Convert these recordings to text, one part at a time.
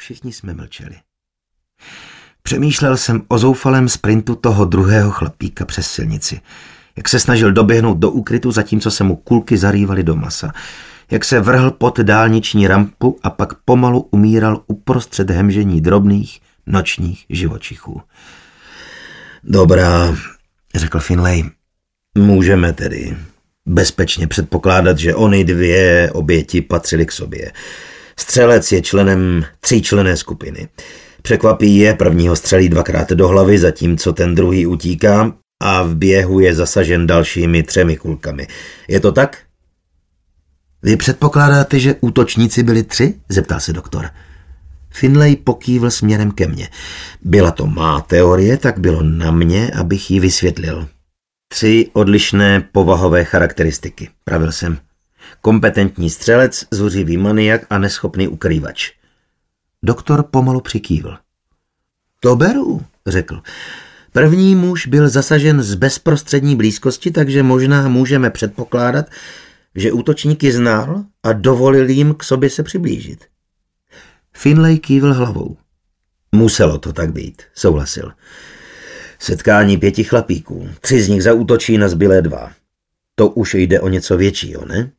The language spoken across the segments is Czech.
Všichni jsme mlčeli. Přemýšlel jsem o zoufalém sprintu toho druhého chlapíka přes silnici. Jak se snažil doběhnout do úkrytu, zatímco se mu kulky zarývaly do masa. Jak se vrhl pod dálniční rampu a pak pomalu umíral uprostřed hemžení drobných nočních živočichů. Dobrá, řekl Finlay. Můžeme tedy bezpečně předpokládat, že ony dvě oběti patřily k sobě. Střelec je členem 3členné skupiny. Překvapí je, prvního střelí 2krát do hlavy, zatímco ten druhý utíká a v běhu je zasažen dalšími 3 kulkami. Je to tak? Vy předpokládáte, že útočníci byli 3? Zeptal se doktor. Finlay pokývl směrem ke mně. Byla to má teorie, tak bylo na mě, abych ji vysvětlil. 3 odlišné povahové charakteristiky, pravil jsem. Kompetentní střelec, zuřivý maniak a neschopný ukrývač. Doktor pomalu přikývl. To beru, řekl. První muž byl zasažen z bezprostřední blízkosti, takže možná můžeme předpokládat, že útočníky znal a dovolil jim k sobě se přiblížit. Finlay kývl hlavou. Muselo to tak být, souhlasil. Setkání 5 chlapíků. 3 z nich zaútočí na zbylé 2. To už jde o něco většího, ne?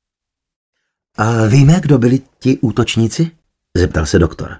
A víme, kdo byli ti útočníci? Zeptal se doktor.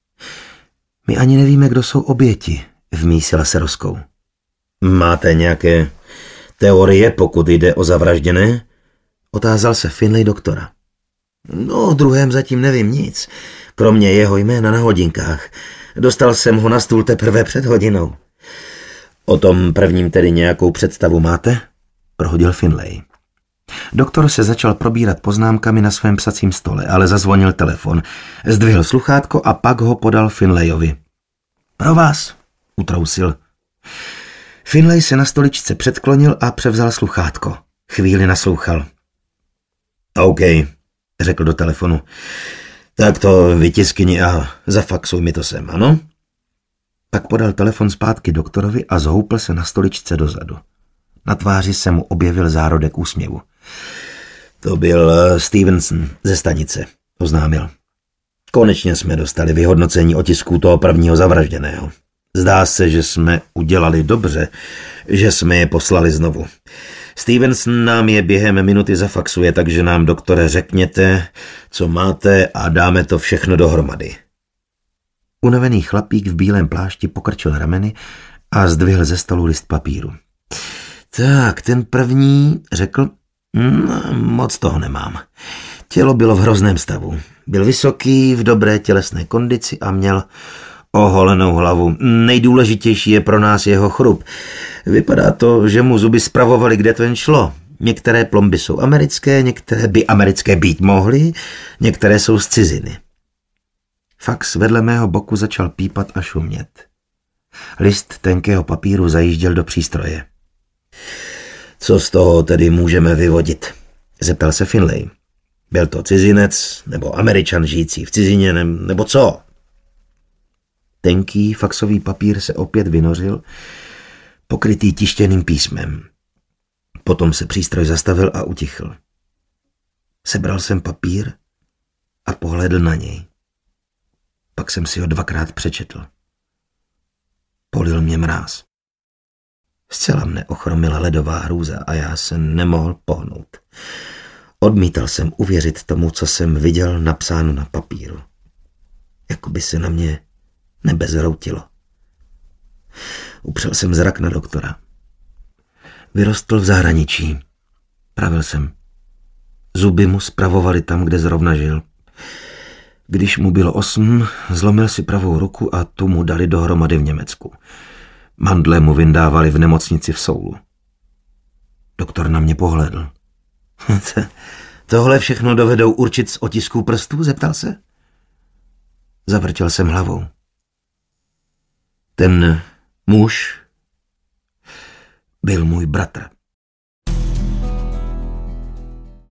My ani nevíme, kdo jsou oběti, vmísila se Roskou. Máte nějaké teorie, pokud jde o zavražděné? Otázal se Finlay doktora. No, o druhém zatím nevím nic, kromě jeho jména na hodinkách. Dostal jsem ho na stůl teprve před hodinou. O tom prvním tedy nějakou představu máte? Prohodil Finlay. Doktor se začal probírat poznámkami na svém psacím stole, ale zazvonil telefon. Zdvihl sluchátko a pak ho podal Finlayovi. Pro vás, utrousil. Finlay se na stoličce předklonil a převzal sluchátko. Chvíli naslouchal. OK, řekl do telefonu. Tak to vytiskni a zafaxuj mi to sem, ano? Pak podal telefon zpátky doktorovi a zhoupl se na stoličce dozadu. Na tváři se mu objevil zárodek úsměvu. To byl Stevenson ze stanice, oznámil. Konečně jsme dostali vyhodnocení otisků toho prvního zavražděného. Zdá se, že jsme udělali dobře, že jsme je poslali znovu. Stevenson nám je během minuty zafaxuje, takže nám, doktore, řekněte, co máte a dáme to všechno dohromady. Unavený chlapík v bílém plášti pokrčil rameny a zdvihl ze stolu list papíru. Tak, ten první, řekl, moc toho nemám. Tělo bylo v hrozném stavu. Byl vysoký, v dobré tělesné kondici a měl oholenou hlavu. Nejdůležitější je pro nás jeho chrup. Vypadá to, že mu zuby spravovali, kde to jen šlo. Některé plomby jsou americké, některé by americké být mohly, některé jsou z ciziny. Fax vedle mého boku začal pípat a šumět. List tenkého papíru zajížděl do přístroje. Co z toho tedy můžeme vyvodit? Zeptal se Finlay. Byl to cizinec nebo Američan žijící v cizině nebo co? Tenký faxový papír se opět vynořil, pokrytý tištěným písmem. Potom se přístroj zastavil a utichl. Sebral jsem papír a pohlédl na něj. Pak jsem si ho 2krát přečetl. Polil mě mráz. Zcela mne ochromila ledová hrůza a já se nemohl pohnout. Odmítal jsem uvěřit tomu, co jsem viděl napsáno na papíru. Jakoby se na mě nebe zhroutilo. Upřel jsem zrak na doktora. Vyrostl v zahraničí. Pravil jsem. Zuby mu spravovali tam, kde zrovna žil. Když mu bylo 8, zlomil si pravou ruku a tu mu dali dohromady v Německu. Mandle mu vyndávali v nemocnici v Soulu. Doktor na mě pohlédl. Tohle všechno dovedou určit z otisků prstů? Zeptal se. Zavrtěl jsem hlavou. Ten muž byl můj bratr.